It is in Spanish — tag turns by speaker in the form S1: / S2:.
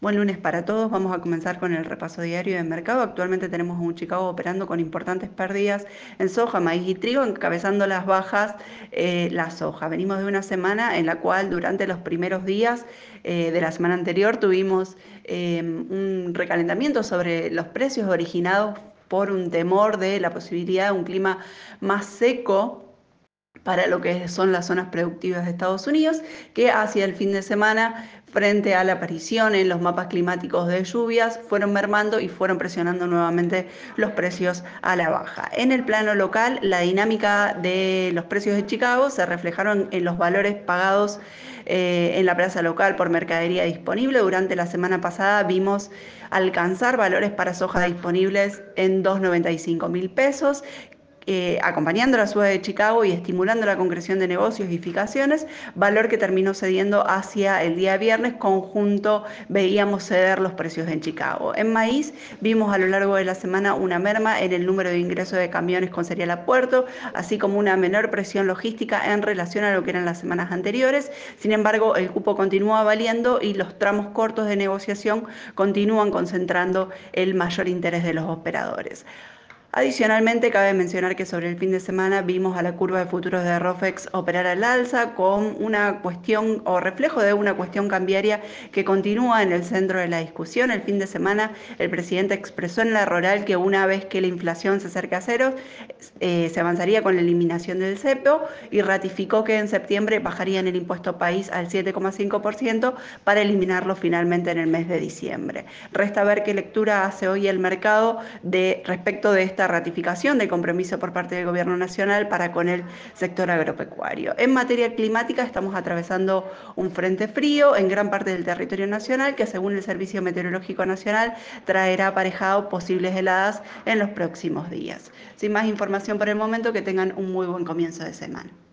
S1: Buen lunes para todos. Vamos a comenzar con el repaso diario de mercado. Actualmente tenemos a un Chicago operando con importantes pérdidas en soja, maíz y trigo, encabezando las bajas la soja. Venimos de una semana en la cual durante los primeros días de la semana anterior tuvimos un recalentamiento sobre los precios originados por un temor de la posibilidad de un clima más seco para lo que son las zonas productivas de Estados Unidos, que hacia el fin de semana, frente a la aparición en los mapas climáticos de lluvias, fueron mermando y fueron presionando nuevamente los precios a la baja. En el plano local, la dinámica de los precios de Chicago se reflejaron en los valores pagados en la plaza local por mercadería disponible. Durante la semana pasada vimos alcanzar valores para soja disponibles en 295.000 pesos, acompañando la suba de Chicago y estimulando la concreción de negocios y fijaciones, valor que terminó cediendo hacia el día viernes. Conjunto veíamos ceder los precios en Chicago. En maíz vimos a lo largo de la semana una merma en el número de ingresos de camiones con serial a puerto, así como una menor presión logística en relación a lo que eran las semanas anteriores. Sin embargo, el cupo continúa valiendo y los tramos cortos de negociación continúan concentrando el mayor interés de los operadores. Adicionalmente, cabe mencionar que sobre el fin de semana vimos a la curva de futuros de ROFEX operar al alza con una cuestión o reflejo de una cuestión cambiaria que continúa en el centro de la discusión. El fin de semana el presidente expresó en la rural que una vez que la inflación se acerque a cero, se avanzaría con la eliminación del cepo y ratificó que en septiembre bajarían el impuesto país al 7,5% para eliminarlo finalmente en el mes de diciembre. Resta ver qué lectura hace hoy el mercado respecto de esta ratificación de compromiso por parte del Gobierno Nacional para con el sector agropecuario. En materia climática estamos atravesando un frente frío en gran parte del territorio nacional que, según el Servicio Meteorológico Nacional, traerá aparejado posibles heladas en los próximos días. Sin más información por el momento, que tengan un muy buen comienzo de semana.